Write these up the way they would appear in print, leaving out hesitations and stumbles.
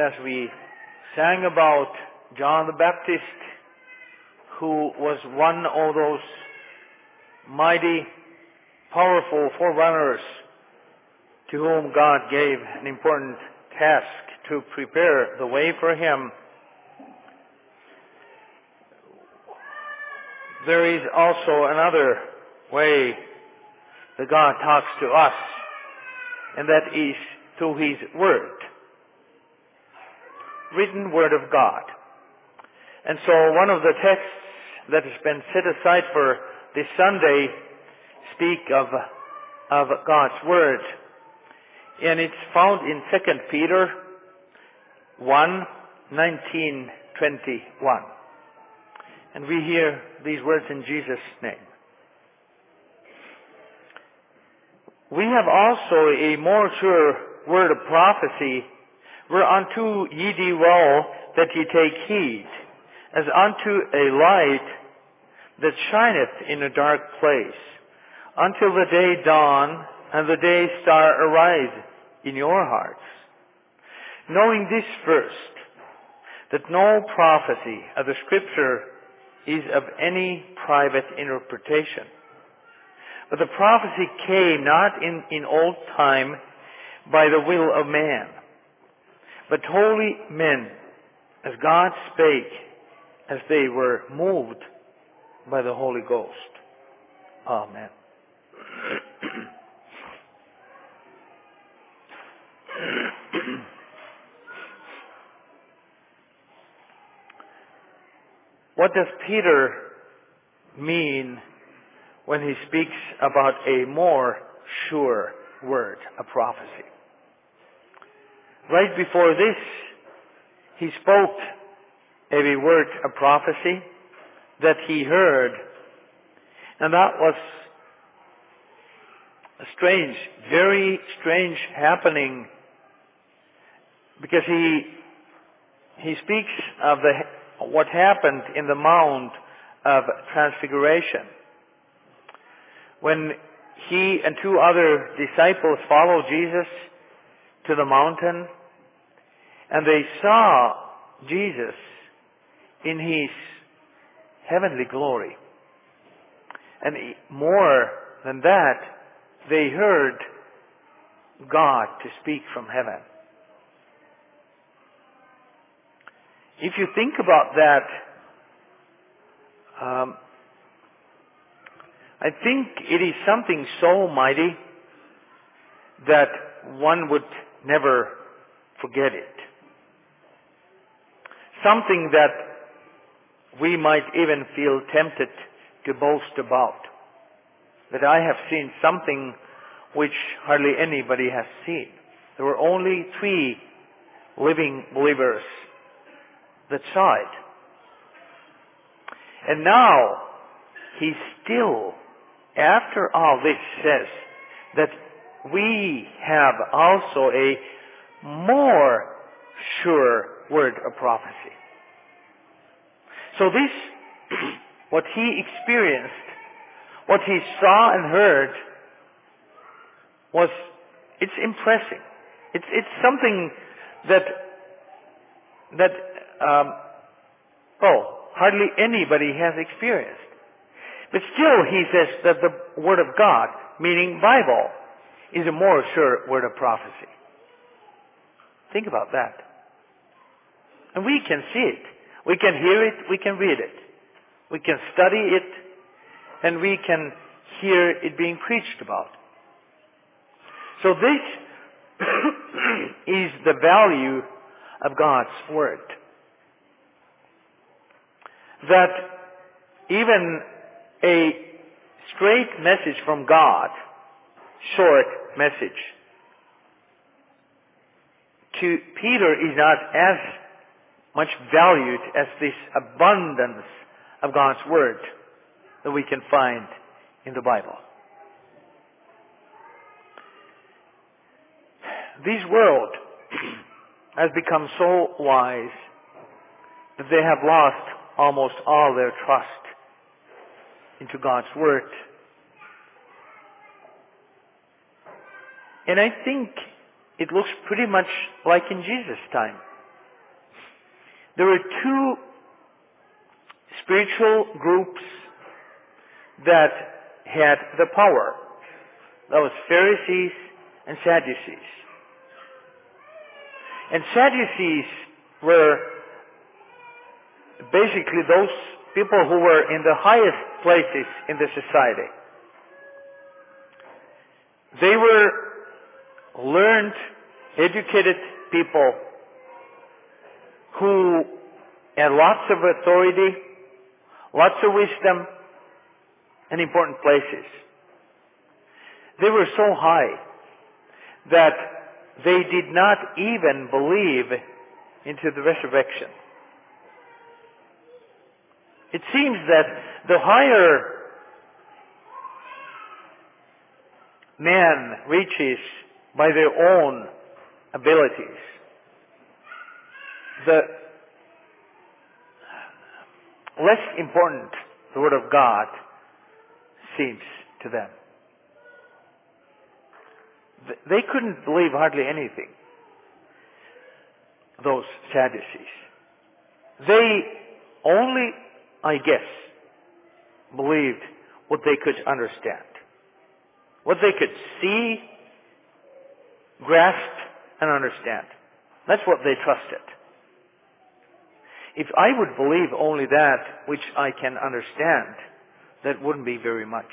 as we sang about John the Baptist, who was one of those mighty, powerful forerunners to whom God gave an important task to prepare the way for him, there is also another way that God talks to us, and that is through His Word, written Word of God. And so one of the texts that has been set aside for this Sunday speak of God's Word, and it's found in 2 Peter 1:19-21. And we hear these words in Jesus' name. We have also a more sure word of prophecy, whereunto ye do well that ye take heed, as unto a light that shineth in a dark place, until the day dawn and the day star arise in your hearts. Knowing this first, that no prophecy of the Scripture is of any private interpretation. But the prophecy came not in old time by the will of man, but holy men, as God spake, as they were moved by the Holy Ghost. Amen. What does Peter mean when he speaks about a more sure word, a prophecy? Right before this, he spoke of a word, a prophecy, that he heard, and that was a strange, very strange happening, because he speaks of what happened in the Mount of Transfiguration, when he and two other disciples followed Jesus to the mountain, and they saw Jesus in His heavenly glory. And more than that, they heard God to speak from heaven. If you think about that, I think it is something so mighty that one would never forget it. Something that we might even feel tempted to boast about. That I have seen something which hardly anybody has seen. There were only 3 living believers that saw it. And now, he still, after all this, says that we have also a more sure word of prophecy. So this, what he experienced, what he saw and heard, it's impressive. It's something that hardly anybody has experienced. But still, he says that the Word of God, meaning Bible, is a more sure word of prophecy. Think about that. And we can see it. We can hear it. We can read it. We can study it. And we can hear it being preached about. So this is the value of God's Word. That even a straight message from God, short message, to Peter is not as much valued as this abundance of God's Word that we can find in the Bible. This world has become so wise that they have lost almost all their trust into God's Word. And I think it looks pretty much like in Jesus' time. There were two spiritual groups that had the power. That was Pharisees and Sadducees. And Sadducees were basically those people who were in the highest places in the society. They were learned, educated people who had lots of authority, lots of wisdom, and important places. They were so high that they did not even believe into the resurrection. It seems that the higher man reaches by their own abilities, the less important the Word of God seems to them. They couldn't believe hardly anything, those Sadducees. They only, I guess, believed what they could understand, what they could see, grasp, and understand. That's what they trusted. If I would believe only that which I can understand, that wouldn't be very much.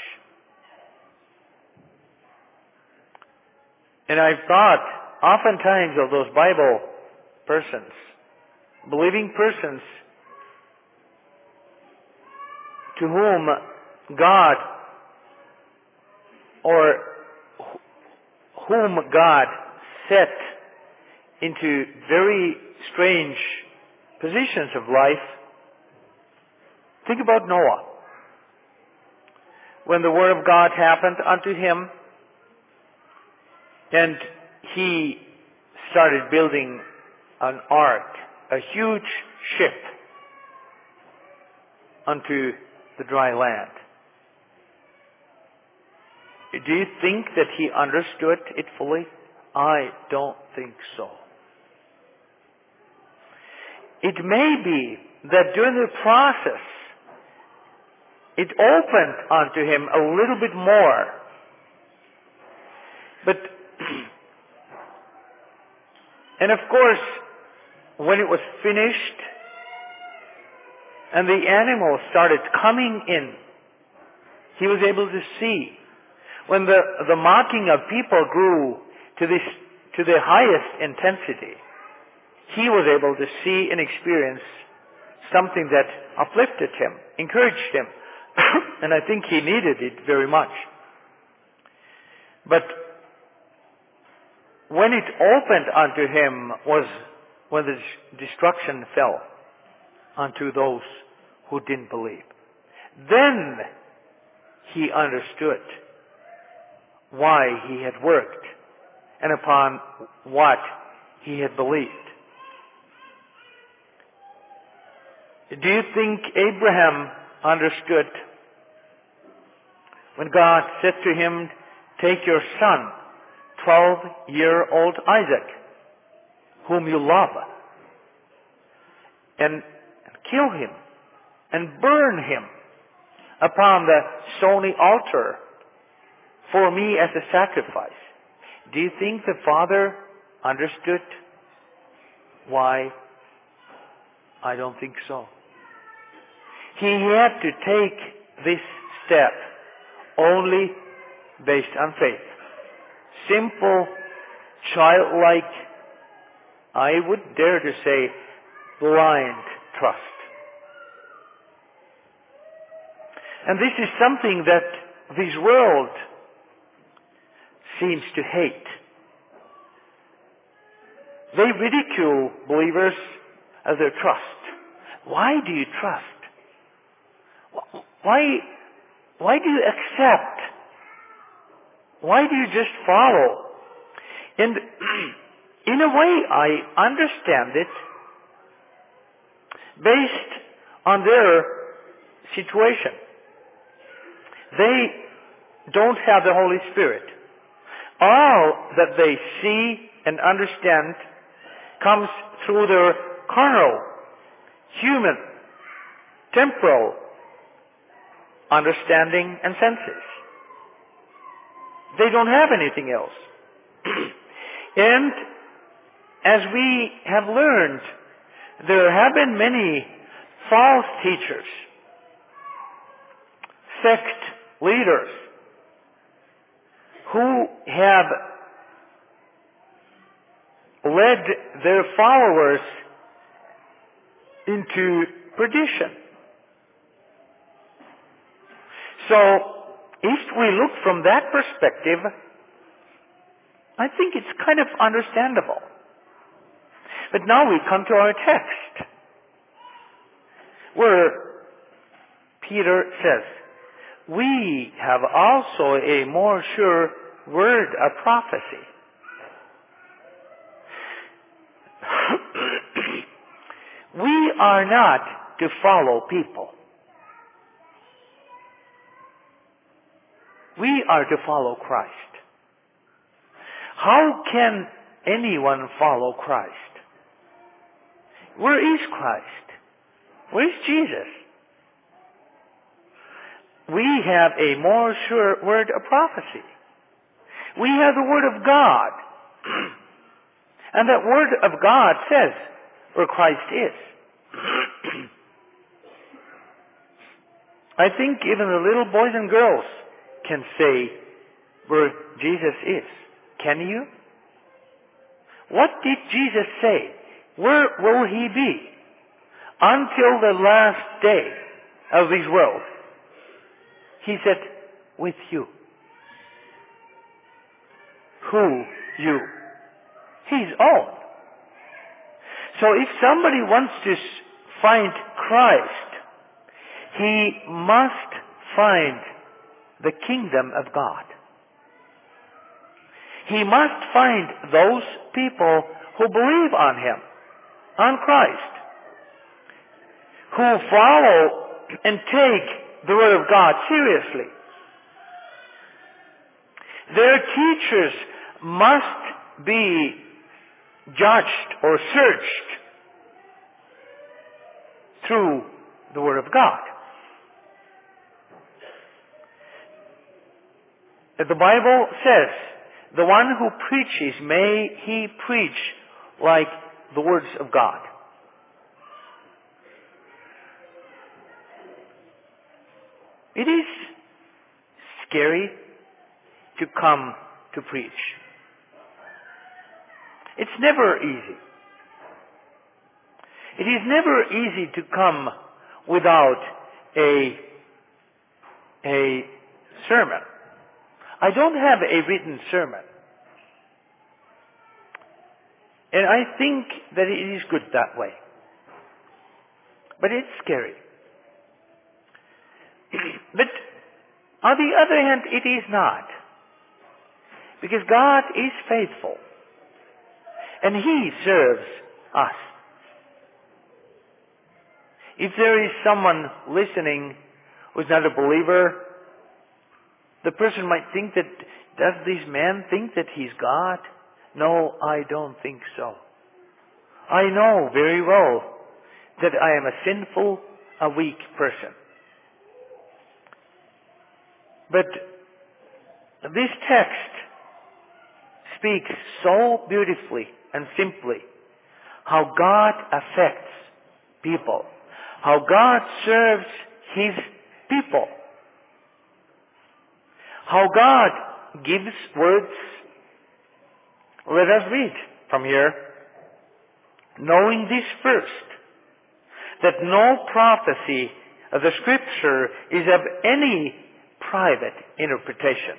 And I've thought oftentimes of those Bible persons, believing persons to whom God or whom God set into very strange positions of life. Think about Noah. When the Word of God happened unto him, and he started building an ark, a huge ship, unto the dry land. Do you think that he understood it fully? I don't think so. It may be that during the process, it opened unto him a little bit more. But, and of course, when it was finished, and the animals started coming in, he was able to see. When the mocking of people grew to the highest intensity, he was able to see and experience something that uplifted him, encouraged him. And I think he needed it very much. But when it opened unto him was when the destruction fell unto those who didn't believe. Then he understood why he had worked and upon what he had believed. Do you think Abraham understood when God said to him, "Take your son, 12-year-old Isaac, whom you love, and kill him and burn him upon the stony altar for me as a sacrifice"? Do you think the father understood why? I don't think so. He had to take this step only based on faith. Simple, childlike, I would dare to say, blind trust. And this is something that this world seems to hate. They ridicule believers as their trust. Why do you trust? Why do you accept? Why do you just follow? And in a way, I understand it based on their situation. They don't have the Holy Spirit. All that they see and understand comes through their carnal human, temporal understanding and senses. They don't have anything else. And as we have learned, there have been many false teachers, sect leaders, who have led their followers into perdition. So, if we look from that perspective, I think it's kind of understandable. But now we come to our text, where Peter says, we have also a more sure word of prophecy. We are not to follow people. We are to follow Christ. How can anyone follow Christ? Where is Christ? Where is Jesus? We have a more sure word of prophecy. We have the Word of God. And that Word of God says where Christ is. I think even the little boys and girls can say where Jesus is. Can you? What did Jesus say? Where will He be until the last day of this world? He said, with you. Who? You. His own. So if somebody wants to find Christ, he must find the kingdom of God. He must find those people who believe on Him, on Christ, who follow and take the Word of God seriously. Their teachers must be judged or searched through the Word of God. The Bible says, the one who preaches, may he preach like the words of God. It is scary to come to preach. It's never easy. It is never easy to come without a sermon. I don't have a written sermon. And I think that it is good that way. But it's scary. But on the other hand, it is not. Because God is faithful. And He serves us. If there is someone listening who is not a believer, the person might think that, does this man think that he's God? No, I don't think so. I know very well that I am a sinful, a weak person. But this text speaks so beautifully and simply how God affects people, how God serves His people, how God gives words. Let us read from here. Knowing this first, that no prophecy of the Scripture is of any private interpretation.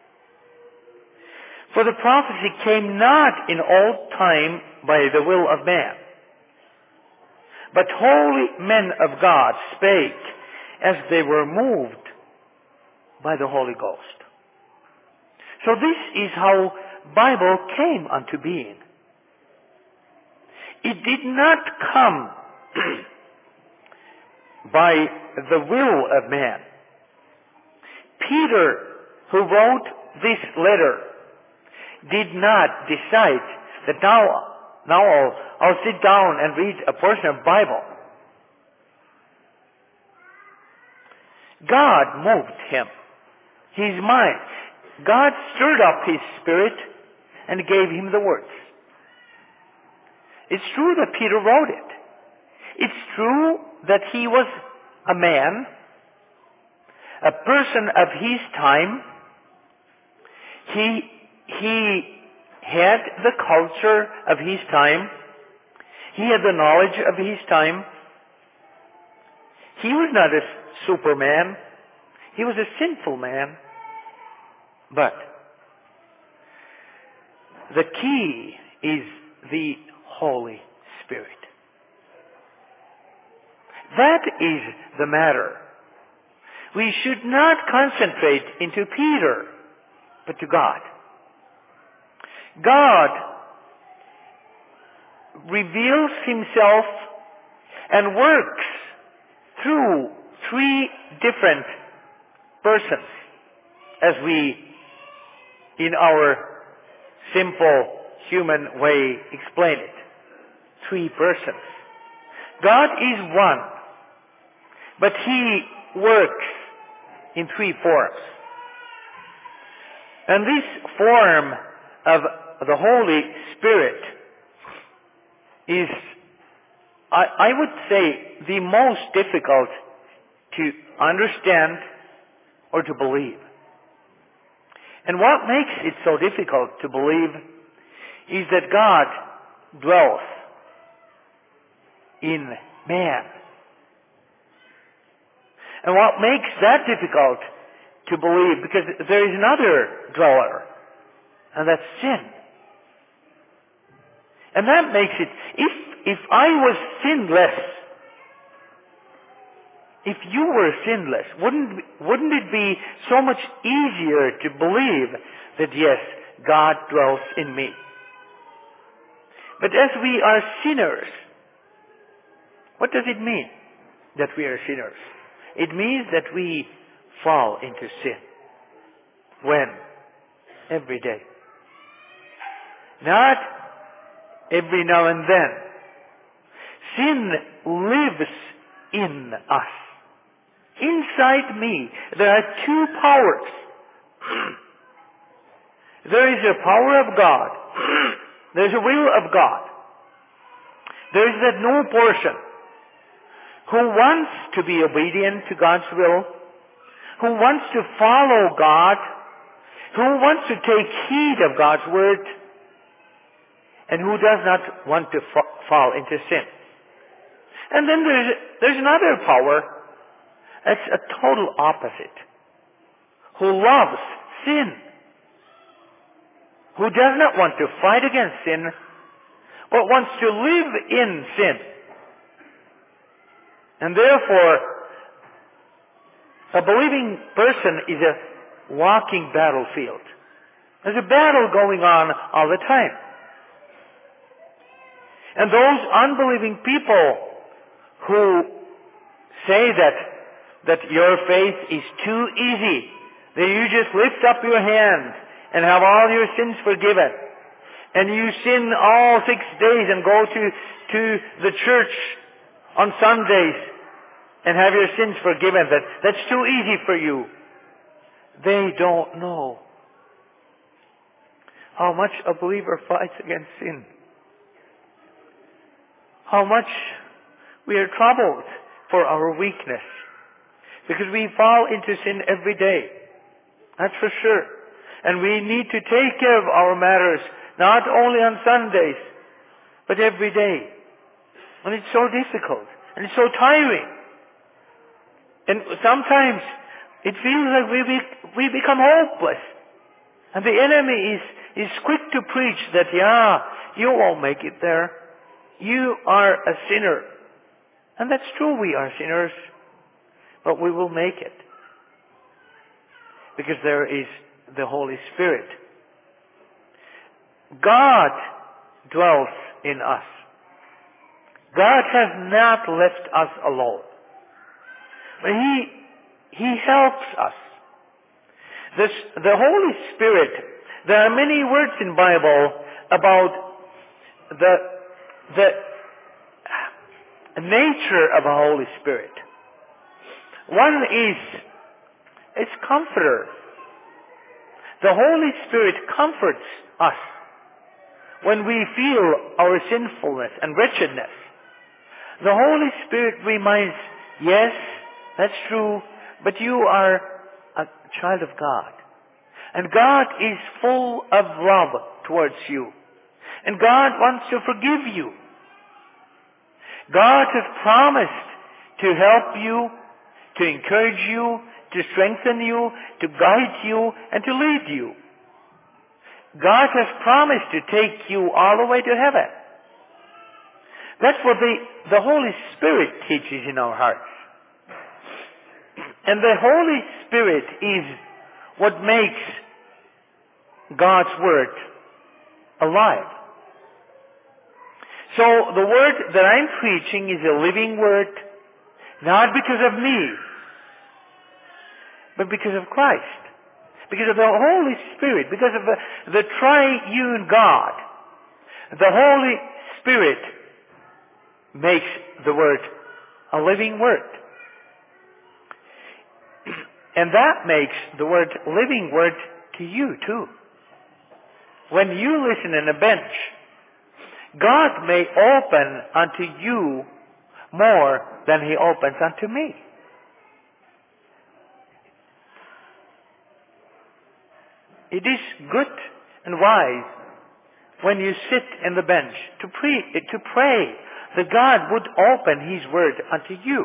For the prophecy came not in old time by the will of man, but holy men of God spake as they were moved by the Holy Ghost. So this is how Bible came unto being. It did not come by the will of man. Peter, who wrote this letter, did not decide that now I'll sit down and read a portion of Bible. God moved him, his mind. God stirred up his spirit and gave him the words. It's true that Peter wrote it. It's true that he was a man, a person of his time. He had the culture of his time. He had the knowledge of his time. He was not a superman. He was a sinful man. But the key is the Holy Spirit. That is the matter. We should not concentrate into Peter, but to God. God reveals himself and works through three different persons, as we, in our simple human way, explain it. Three persons. God is one, but he works in three forms. And this form of the Holy Spirit is, I would say, the most difficult to understand or to believe. And what makes it so difficult to believe is that God dwells in man. And what makes that difficult to believe, because there is another dweller, and that's sin. And that makes it, if I was sinless, if you were sinless, wouldn't it be so much easier to believe that yes, God dwells in me? But as we are sinners, what does it mean that we are sinners? It means that we fall into sin. When? Every day. Not every now and then. Sin lives in us. Inside me, there are two powers. There is a power of God. There is a will of God. There is that new person who wants to be obedient to God's will, who wants to follow God, who wants to take heed of God's word, and who does not want to fall into sin. And then there's another power that's a total opposite, who loves sin, who does not want to fight against sin, but wants to live in sin. And therefore, a believing person is a walking battlefield. There's a battle going on all the time. And those unbelieving people who say that your faith is too easy, that you just lift up your hand and have all your sins forgiven, and you sin all 6 days and go to the church on Sundays and have your sins forgiven, that's too easy for you. They don't know how much a believer fights against sin. How much we are troubled for our weakness. Because we fall into sin every day. That's for sure. And we need to take care of our matters, not only on Sundays, but every day. And it's so difficult. And it's so tiring. And sometimes it feels like we become hopeless. And the enemy is quick to preach that, you won't make it there. You are a sinner. And that's true, we are sinners. But we will make it. Because there is the Holy Spirit. God dwells in us. God has not left us alone. But He helps us. The Holy Spirit, there are many words in Bible about the nature of the Holy Spirit. One is It's Comforter. The Holy Spirit comforts us when we feel our sinfulness and wretchedness. The Holy Spirit reminds, yes, that's true, but you are a child of God. And God is full of love towards you. And God wants to forgive you. God has promised to help you, to encourage you, to strengthen you, to guide you, and to lead you. God has promised to take you all the way to heaven. That's what the Holy Spirit teaches in our hearts. And the Holy Spirit is what makes God's Word alive. So the Word that I'm preaching is a living Word, not because of me, but because of Christ. Because of the Holy Spirit, because of the triune God. The Holy Spirit makes the Word a living Word. And that makes the Word living Word to you too. When you listen in a bench, God may open unto you more than He opens unto me. It is good and wise when you sit in the bench to pray that God would open His Word unto you.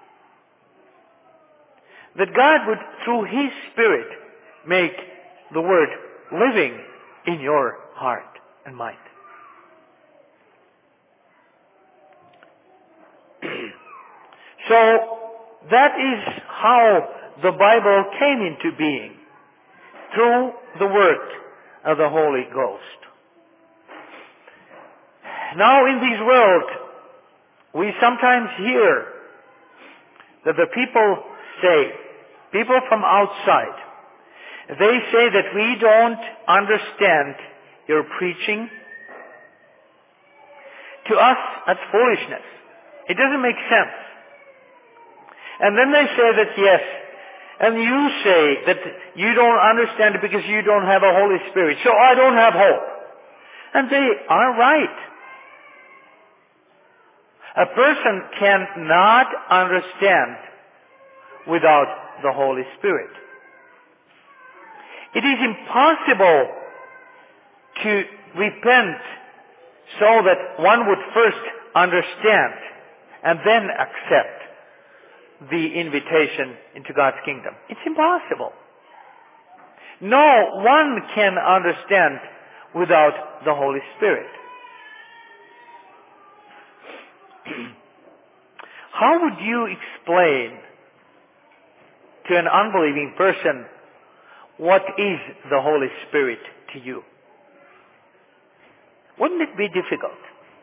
That God would, through His Spirit, make the Word living in your heart and mind. So, that is how the Bible came into being. Through the work of the Holy Ghost. Now in this world, we sometimes hear that the people from outside, they say that we don't understand your preaching. To us, that's foolishness. It doesn't make sense. And then they say that yes, and you say that you don't understand it because you don't have a Holy Spirit. So I don't have hope. And they are right. A person cannot understand without the Holy Spirit. It is impossible to repent so that one would first understand and then accept the invitation into God's kingdom. It's impossible. No one can understand without the Holy Spirit. How would you explain to an unbelieving person what is the Holy Spirit to you? Wouldn't it be difficult?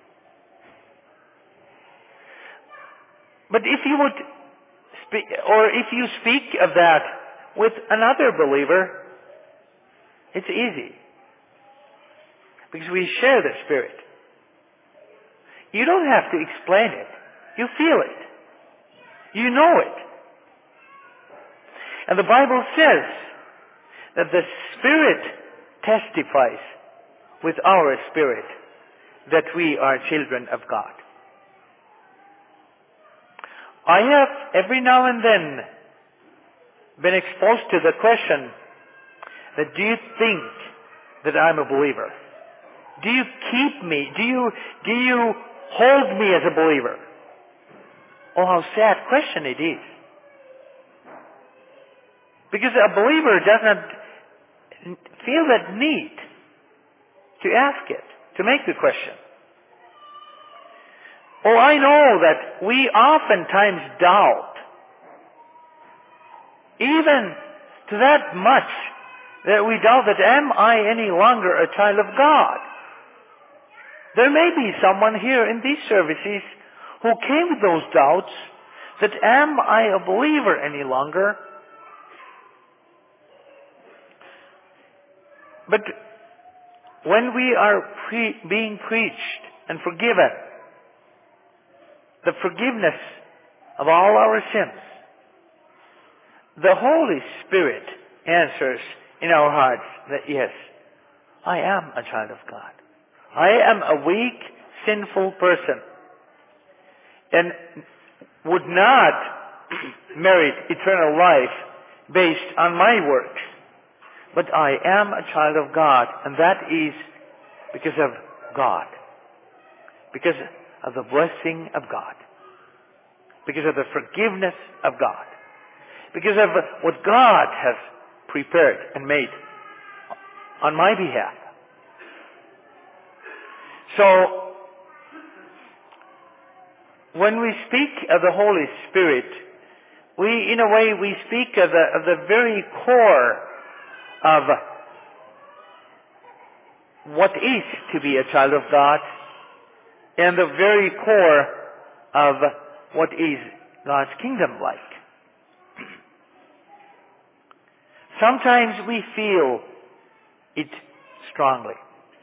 But if you would if you speak of that with another believer, it's easy. Because we share the Spirit. You don't have to explain it. You feel it. You know it. And the Bible says that the Spirit testifies with our spirit that we are children of God. I have every now and then been exposed to the question that do you think that I'm a believer? Do you keep me? Do you hold me as a believer? Oh, how sad question it is. Because a believer does not feel that need to ask it, to make the question. Oh, I know that we oftentimes doubt, even to that much, that we doubt that am I any longer a child of God? There may be someone here in these services who came with those doubts, that am I a believer any longer? But when we are being preached and forgiven, the forgiveness of all our sins, the Holy Spirit answers in our hearts that yes, I am a child of God. I am a weak, sinful person and would not merit eternal life based on my works. But I am a child of God, and that is because of God. Because of the blessing of God. Because of the forgiveness of God. Because of what God has prepared and made on my behalf. So, when we speak of the Holy Spirit, in a way, we speak of the very core of what is to be a child of God and the very core of what is God's kingdom like. Sometimes we feel it strongly.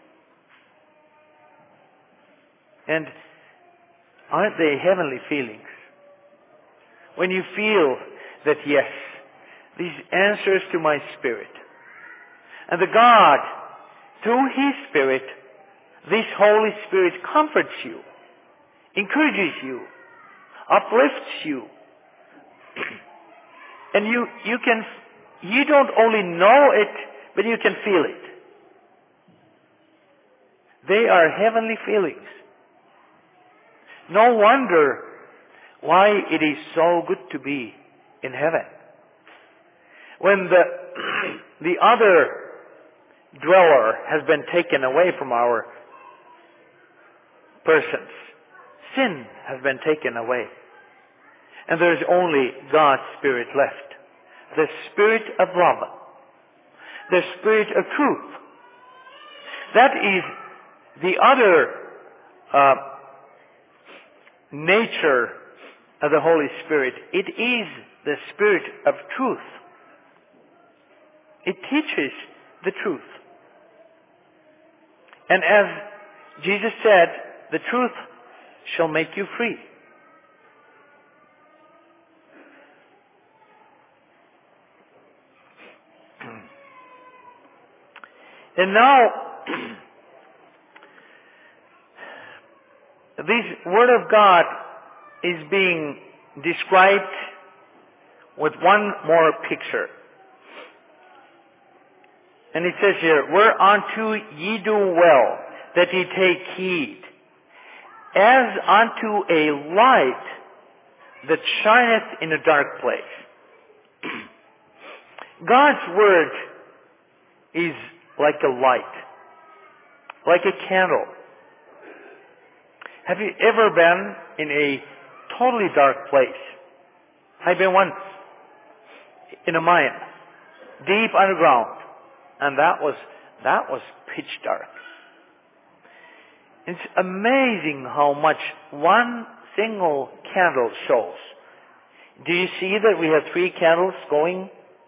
And aren't they heavenly feelings? When you feel that yes, these answers to my spirit, and the God, through His Spirit, this Holy Spirit comforts you, encourages you, uplifts you, and you don't only know it, but you can feel it. They are heavenly feelings. No wonder why it is so good to be in heaven. When the other dweller has been taken away from our persons, sin has been taken away, and there is only God's Spirit left. The Spirit of love, the Spirit of truth. That is the other nature of the Holy Spirit. It is the Spirit of truth. It teaches the truth. And as Jesus said, the truth shall make you free. And now, this Word of God is being described with one more picture. And it says here, whereunto ye do well that ye take heed, as unto a light that shineth in a dark place. God's Word is like a light, like a candle. Have you ever been in a totally dark place? I've been once in a mine, deep underground, and that was pitch dark. It's amazing how much one single candle shows. Do you see that we have 3 candles going?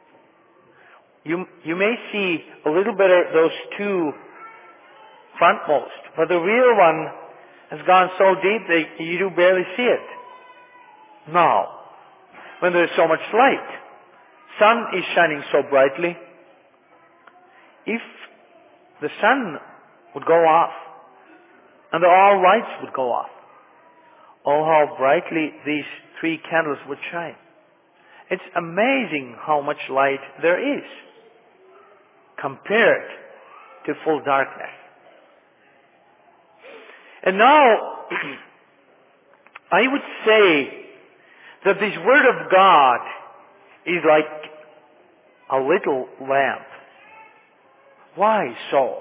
You may see a little better those 2 frontmost, but the real one has gone so deep that you do barely see it. Now, when there's so much light, sun is shining so brightly, if the sun would go off and all lights would go off, oh, how brightly these 3 candles would shine. It's amazing how much light there is compared to full darkness. And now, I would say that this Word of God is like a little lamp. Why so?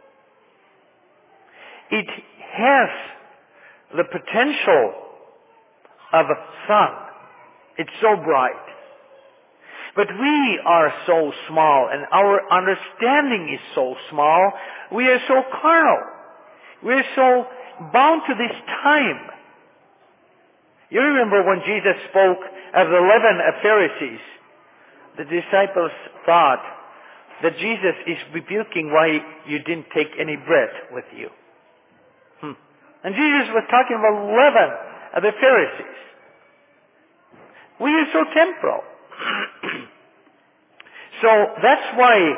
It has the potential of a sun. It's so bright. But we are so small, and our understanding is so small. We are so carnal. We are so bound to this time. You remember when Jesus spoke of the 11 Pharisees, the disciples thought that Jesus is rebuking why you didn't take any bread with you. And Jesus was talking about 11 of the Pharisees. We are so temporal. So that's why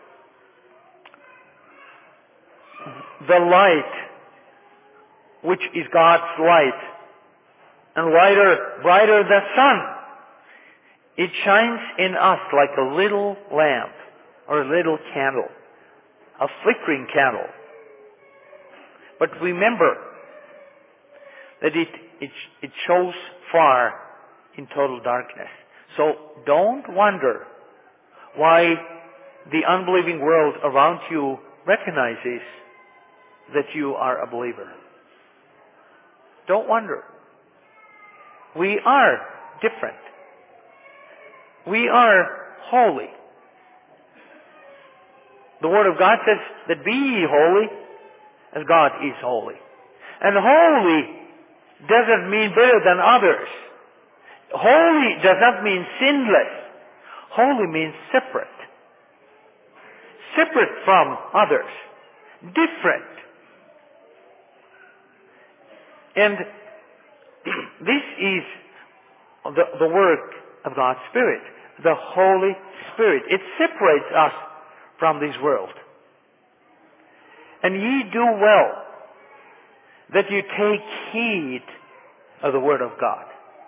the light, which is God's light, and brighter than sun, it shines in us like a little lamp or a little candle, a flickering candle. But remember that it shows far in total darkness. So don't wonder why the unbelieving world around you recognizes that you are a believer. Don't wonder. We are different. We are holy. The Word of God says that be ye holy as God is holy. And holy doesn't mean better than others. Holy does not mean sinless. Holy means separate. Separate from others. Different. And this is the work of God's Spirit. The Holy Spirit. It separates us from this world. And ye do well that you take heed of the Word of God.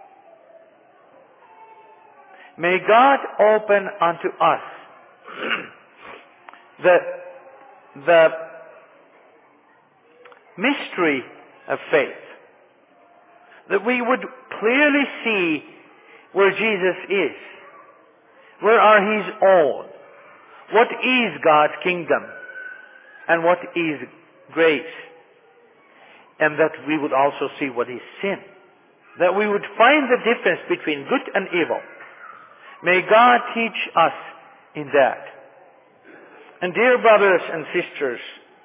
May God open unto us the mystery of faith, that we would clearly see where Jesus is, where are His own, what is God's kingdom, and what is grace, and that we would also see what is sin, that we would find the difference between good and evil. May God teach us in that. And dear brothers and sisters,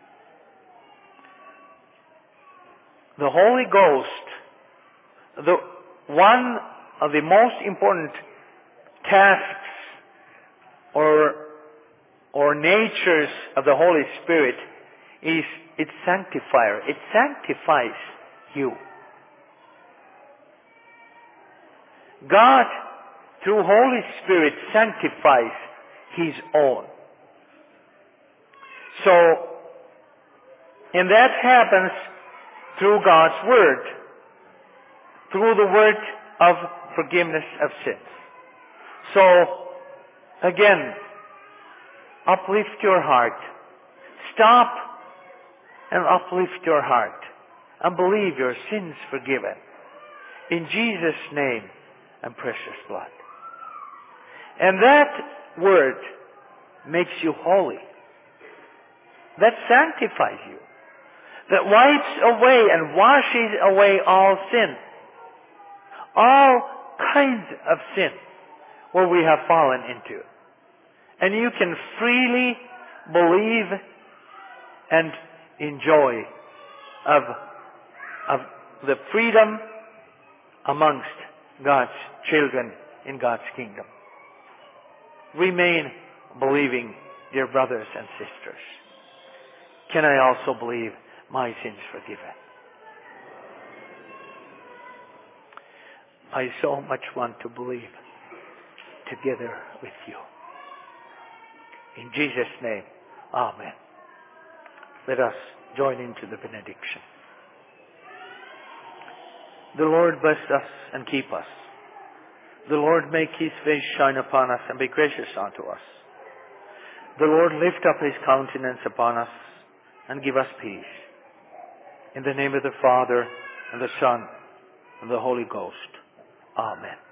the Holy Ghost, one of the most important tasks or natures of the Holy Spirit is its sanctifier. It sanctifies you. God, through Holy Spirit, sanctifies His own. So, and that happens through God's Word, through the word of forgiveness of sins. So, again, uplift your heart. Stop and uplift your heart and believe your sins forgiven. In Jesus' name and precious blood. And that word makes you holy. That sanctifies you. That wipes away and washes away all sin. All kinds of sin where we have fallen into. And you can freely believe and enjoy of the freedom amongst God's children in God's kingdom. Remain believing, dear brothers and sisters. Can I also believe my sins forgiven? I so much want to believe together with you. In Jesus' name, Amen. Let us join into the benediction. The Lord bless us and keep us. The Lord make His face shine upon us and be gracious unto us. The Lord lift up His countenance upon us and give us peace. In the name of the Father, and the Son, and the Holy Ghost. Amen.